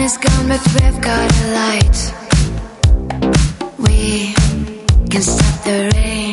is gone, but we've got a light. We can stop the rain.